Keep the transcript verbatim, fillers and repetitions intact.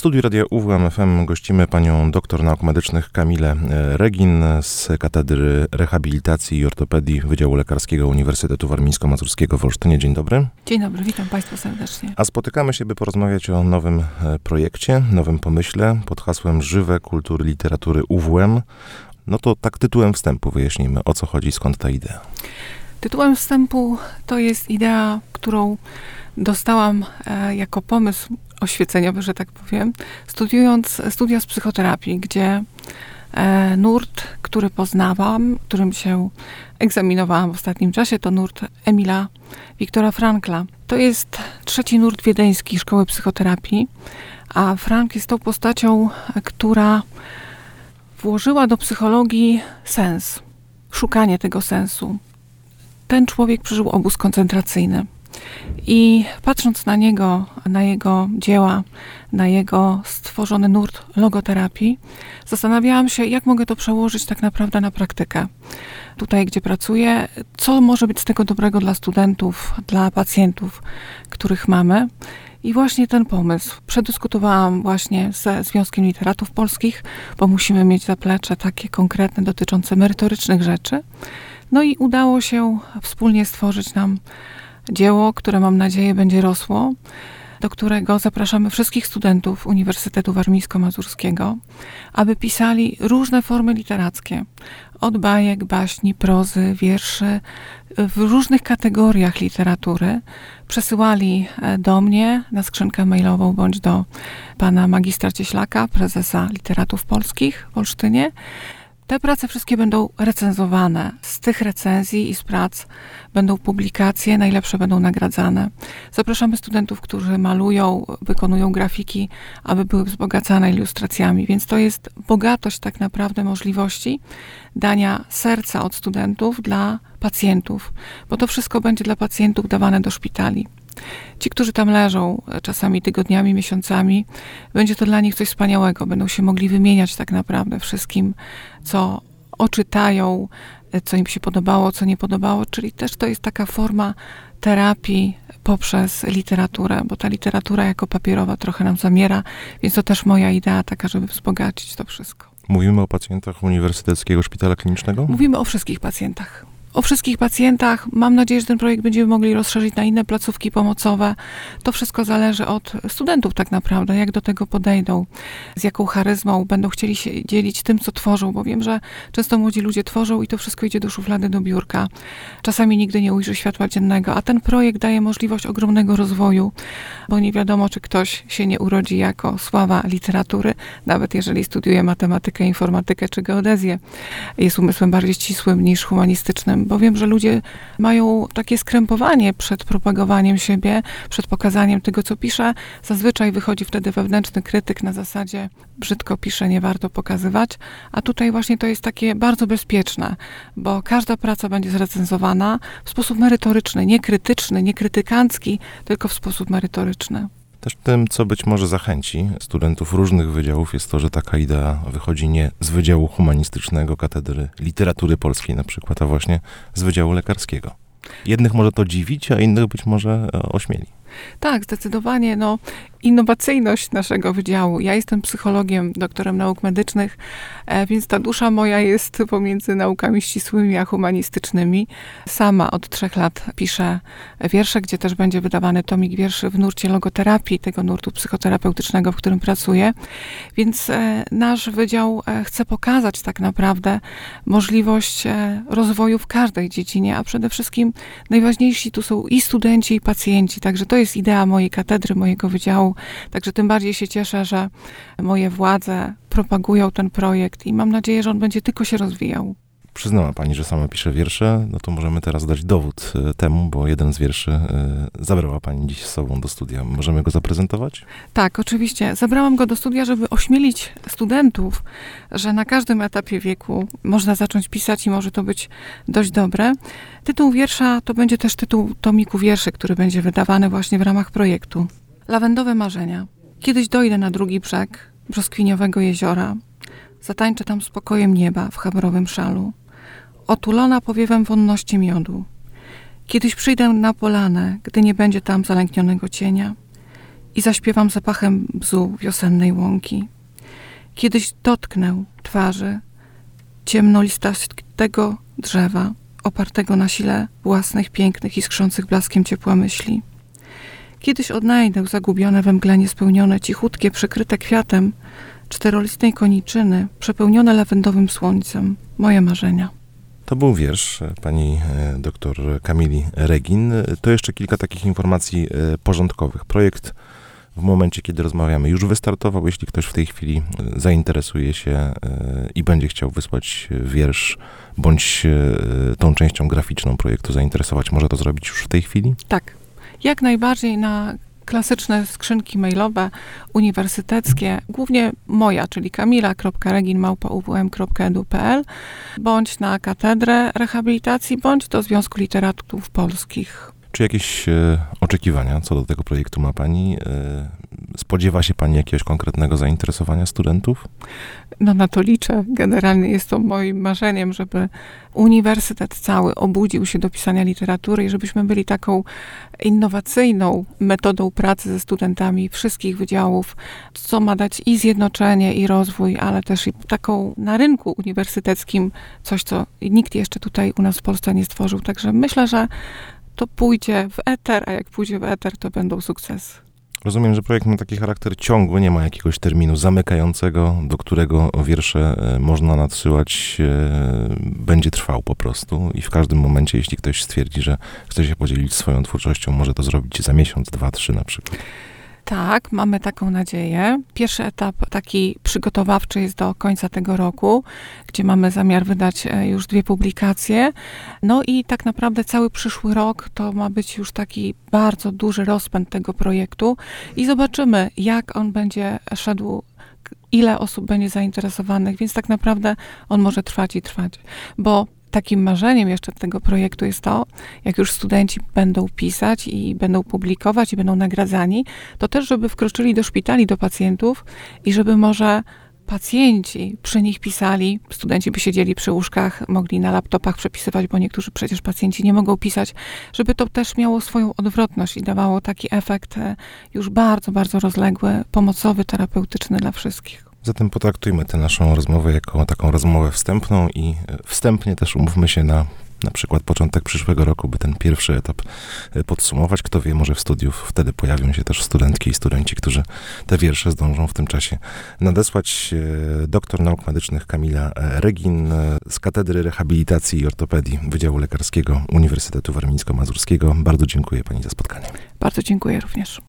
studiu Radia U W M F M gościmy panią doktor nauk medycznych Kamilę Regin z Katedry Rehabilitacji i Ortopedii Wydziału Lekarskiego Uniwersytetu Warmińsko-Mazurskiego w Olsztynie. Dzień dobry. Dzień dobry, witam państwa serdecznie. A spotykamy się, by porozmawiać o nowym projekcie, nowym pomyśle pod hasłem Żywe kultury literatury U W M. No to tak tytułem wstępu wyjaśnijmy, o co chodzi, skąd ta idea. Tytułem wstępu to jest idea, którą dostałam e, jako pomysł oświeceniowy, że tak powiem, studiując studia z psychoterapii, gdzie e, nurt, który poznałam, którym się egzaminowałam w ostatnim czasie, to nurt Emila Wiktora Frankla. To jest trzeci nurt wiedeński szkoły psychoterapii, a Frank jest tą postacią, która włożyła do psychologii sens, szukanie tego sensu. Ten człowiek przeżył obóz koncentracyjny i patrząc na niego, na jego dzieła, na jego stworzony nurt logoterapii, zastanawiałam się, jak mogę to przełożyć tak naprawdę na praktykę. Tutaj, gdzie pracuję, co może być z tego dobrego dla studentów, dla pacjentów, których mamy. I właśnie ten pomysł przedyskutowałam właśnie ze Związkiem Literatów Polskich, bo musimy mieć zaplecze takie konkretne dotyczące merytorycznych rzeczy. No i udało się wspólnie stworzyć nam dzieło, które mam nadzieję będzie rosło, do którego zapraszamy wszystkich studentów Uniwersytetu Warmińsko-Mazurskiego, aby pisali różne formy literackie, od bajek, baśni, prozy, wierszy, w różnych kategoriach literatury. Przesyłali do mnie na skrzynkę mailową bądź do pana magistra Cieślaka, prezesa Literatów Polskich w Olsztynie. Te prace wszystkie będą recenzowane. Z tych recenzji i z prac będą publikacje, najlepsze będą nagradzane. Zapraszamy studentów, którzy malują, wykonują grafiki, aby były wzbogacane ilustracjami. Więc to jest bogatość tak naprawdę możliwości dania serca od studentów dla pacjentów, bo to wszystko będzie dla pacjentów dawane do szpitali. Ci, którzy tam leżą czasami tygodniami, miesiącami, będzie to dla nich coś wspaniałego. Będą się mogli wymieniać tak naprawdę wszystkim, co oczytają, co im się podobało, co nie podobało, czyli też to jest taka forma terapii poprzez literaturę, bo ta literatura jako papierowa trochę nam zamiera, więc to też moja idea taka, żeby wzbogacić to wszystko. Mówimy o pacjentach Uniwersyteckiego Szpitala Klinicznego? Mówimy o wszystkich pacjentach. O wszystkich pacjentach. Mam nadzieję, że ten projekt będziemy mogli rozszerzyć na inne placówki pomocowe. To wszystko zależy od studentów tak naprawdę, jak do tego podejdą, z jaką charyzmą będą chcieli się dzielić tym, co tworzą, bo wiem, że często młodzi ludzie tworzą i to wszystko idzie do szuflady, do biurka. Czasami nigdy nie ujrzy światła dziennego, a ten projekt daje możliwość ogromnego rozwoju, bo nie wiadomo, czy ktoś się nie urodzi jako sława literatury, nawet jeżeli studiuje matematykę, informatykę czy geodezję. Jest umysłem bardziej ścisłym niż humanistycznym, bo wiem, że ludzie mają takie skrępowanie przed propagowaniem siebie, przed pokazaniem tego, co pisze. Zazwyczaj wychodzi wtedy wewnętrzny krytyk na zasadzie brzydko pisze, nie warto pokazywać, a tutaj właśnie to jest takie bardzo bezpieczne, bo każda praca będzie zrecenzowana w sposób merytoryczny, nie krytyczny, nie krytykancki, tylko w sposób merytoryczny. Też tym, co być może zachęci studentów różnych wydziałów, jest to, że taka idea wychodzi nie z Wydziału Humanistycznego Katedry Literatury Polskiej na przykład, a właśnie z Wydziału Lekarskiego. Jednych może to dziwić, a innych być może ośmieli. Tak, zdecydowanie. No, innowacyjność naszego wydziału. Ja jestem psychologiem, doktorem nauk medycznych, e, więc ta dusza moja jest pomiędzy naukami ścisłymi a humanistycznymi. Sama od trzech lat piszę wiersze, gdzie też będzie wydawany tomik wierszy w nurcie logoterapii, tego nurtu psychoterapeutycznego, w którym pracuję. Więc e, nasz wydział e, chce pokazać tak naprawdę możliwość e, rozwoju w każdej dziedzinie, a przede wszystkim najważniejsi tu są i studenci, i pacjenci. Także to jest idea mojej katedry, mojego wydziału. Także tym bardziej się cieszę, że moje władze propagują ten projekt i mam nadzieję, że on będzie tylko się rozwijał. Przyznała pani, że sama pisze wiersze, no to możemy teraz dać dowód temu, bo jeden z wierszy zabrała pani dziś z sobą do studia. Możemy go zaprezentować? Tak, oczywiście. Zabrałam go do studia, żeby ośmielić studentów, że na każdym etapie wieku można zacząć pisać i może to być dość dobre. Tytuł wiersza to będzie też tytuł tomiku wierszy, który będzie wydawany właśnie w ramach projektu. Lawendowe marzenia. Kiedyś dojdę na drugi brzeg brzoskwiniowego jeziora. Zatańczę tam spokojem nieba w chabrowym szalu. Otulona powiewem wonności miodu. Kiedyś przyjdę na polanę, gdy nie będzie tam zalęknionego cienia i zaśpiewam zapachem bzu wiosennej łąki. Kiedyś dotknę twarzy ciemnolistego drzewa, opartego na sile własnych pięknych, iskrzących blaskiem ciepła myśli. Kiedyś odnajdę zagubione we mgle niespełnione, cichutkie, przykryte kwiatem czterolistnej koniczyny, przepełnione lawendowym słońcem, moje marzenia. To był wiersz pani doktor Kamili Regin. To jeszcze kilka takich informacji porządkowych. Projekt w momencie, kiedy rozmawiamy, już wystartował. Jeśli ktoś w tej chwili zainteresuje się i będzie chciał wysłać wiersz, bądź tą częścią graficzną projektu zainteresować, może to zrobić już w tej chwili? Tak. Jak najbardziej na klasyczne skrzynki mailowe, uniwersyteckie, głównie moja, czyli kamila kropka regin małpa u w m kropka e d u kropka p l, bądź na Katedrę Rehabilitacji, bądź do Związku Literatów Polskich. Czy jakieś e, oczekiwania co do tego projektu ma pani? E, spodziewa się pani jakiegoś konkretnego zainteresowania studentów? No na to liczę. Generalnie jest to moim marzeniem, żeby uniwersytet cały obudził się do pisania literatury i żebyśmy byli taką innowacyjną metodą pracy ze studentami wszystkich wydziałów, co ma dać i zjednoczenie, i rozwój, ale też i taką na rynku uniwersyteckim coś, co nikt jeszcze tutaj u nas w Polsce nie stworzył. Także myślę, że to pójdzie w eter, a jak pójdzie w eter, to będą sukcesy. Rozumiem, że projekt ma taki charakter ciągły, nie ma jakiegoś terminu zamykającego, do którego wiersze można nadsyłać, będzie trwał po prostu i w każdym momencie, jeśli ktoś stwierdzi, że chce się podzielić swoją twórczością, może to zrobić za miesiąc, dwa, trzy na przykład. Tak, mamy taką nadzieję. Pierwszy etap taki przygotowawczy jest do końca tego roku, gdzie mamy zamiar wydać już dwie publikacje. No i tak naprawdę cały przyszły rok to ma być już taki bardzo duży rozpęd tego projektu i zobaczymy, jak on będzie szedł, ile osób będzie zainteresowanych, więc tak naprawdę on może trwać i trwać, bo takim marzeniem jeszcze tego projektu jest to, jak już studenci będą pisać i będą publikować i będą nagradzani, to też, żeby wkroczyli do szpitali, do pacjentów i żeby może pacjenci przy nich pisali, studenci by siedzieli przy łóżkach, mogli na laptopach przepisywać, bo niektórzy przecież pacjenci nie mogą pisać, żeby to też miało swoją odwrotność i dawało taki efekt już bardzo, bardzo rozległy, pomocowy, terapeutyczny dla wszystkich. Zatem potraktujmy tę naszą rozmowę jako taką rozmowę wstępną i wstępnie też umówmy się na na przykład początek przyszłego roku, by ten pierwszy etap podsumować. Kto wie, może w studiów wtedy pojawią się też studentki i studenci, którzy te wiersze zdążą w tym czasie nadesłać. Doktor nauk medycznych Kamila Regin z Katedry Rehabilitacji i Ortopedii Wydziału Lekarskiego Uniwersytetu Warmińsko-Mazurskiego. Bardzo dziękuję pani za spotkanie. Bardzo dziękuję również.